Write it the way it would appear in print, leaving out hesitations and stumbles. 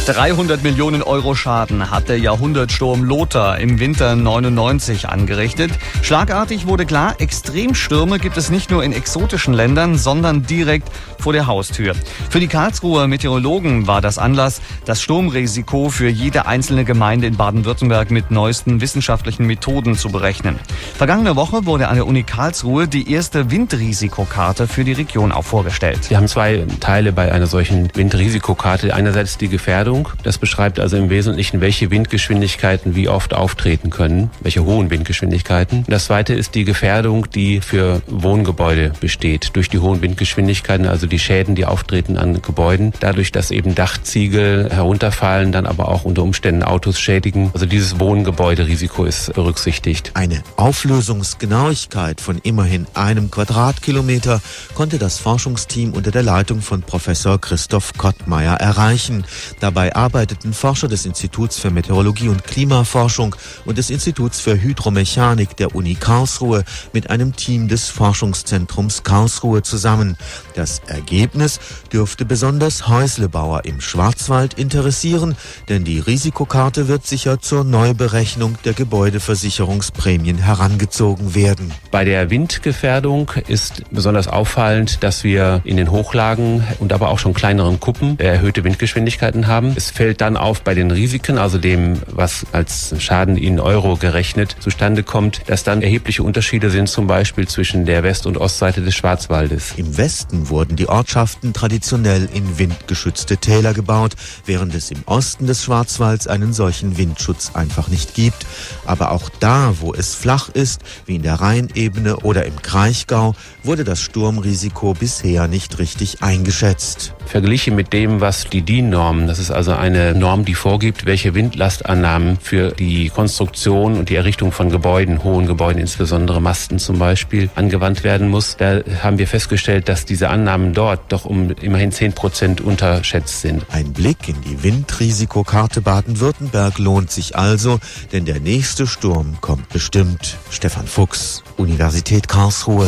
300 Millionen Euro Schaden hat der Jahrhundertsturm Lothar im Winter 99 angerichtet. Schlagartig wurde klar, Extremstürme gibt es nicht nur in exotischen Ländern, sondern direkt vor der Haustür. Für die Karlsruher Meteorologen war das Anlass, das Sturmrisiko für jede einzelne Gemeinde in Baden-Württemberg mit neuesten wissenschaftlichen Methoden zu berechnen. Vergangene Woche wurde an der Uni Karlsruhe die erste Windrisikokarte für die Region auch vorgestellt. Wir haben zwei Teile bei einer solchen Windrisikokarte. Einerseits die Gefährdung. Das beschreibt also im Wesentlichen, welche Windgeschwindigkeiten wie oft auftreten können, welche hohen Windgeschwindigkeiten. Das zweite ist die Gefährdung, die für Wohngebäude besteht. Durch die hohen Windgeschwindigkeiten, also die Schäden, die auftreten an Gebäuden. Dadurch, dass eben Dachziegel herunterfallen, dann aber auch unter Umständen Autos schädigen. Also dieses Wohngebäuderisiko ist berücksichtigt. Eine Auflösungsgenauigkeit von immerhin 1 Quadratkilometer konnte das Forschungsteam unter der Leitung von Professor Christoph Kottmeier erreichen. Dabei arbeiteten Forscher des Instituts für Meteorologie und Klimaforschung und des Instituts für Hydromechanik der Uni Karlsruhe mit einem Team des Forschungszentrums Karlsruhe zusammen. Das Ergebnis dürfte besonders Häuslebauer im Schwarzwald interessieren, denn die Risikokarte wird sicher zur Neuberechnung der Gebäudeversicherungsprämien herangezogen werden. Bei der Windgefährdung ist besonders auffallend, dass wir in den Hochlagen und aber auch schon kleineren Kuppen erhöhte Windgeschwindigkeiten haben. Es fällt dann auf bei den Risiken, also dem, was als Schaden in Euro gerechnet zustande kommt, dass dann erhebliche Unterschiede sind, zum Beispiel zwischen der West- und Ostseite des Schwarzwaldes. Im Westen wurden die Ortschaften traditionell in windgeschützte Täler gebaut, während es im Osten des Schwarzwalds einen solchen Windschutz einfach nicht gibt. Aber auch da, wo es flach ist, wie in der Rheinebene oder im Kraichgau, wurde das Sturmrisiko bisher nicht richtig eingeschätzt. Verglichen mit dem, was die DIN-Norm, das ist also eine Norm, die vorgibt, welche Windlastannahmen für die Konstruktion und die Errichtung von Gebäuden, hohen Gebäuden, insbesondere Masten zum Beispiel, angewandt werden muss. Da haben wir festgestellt, dass diese Annahmen dort doch um immerhin 10% unterschätzt sind. Ein Blick in die Windrisikokarte Baden-Württemberg lohnt sich also, denn der nächste Sturm kommt bestimmt. Stefan Fuchs, Universität Karlsruhe.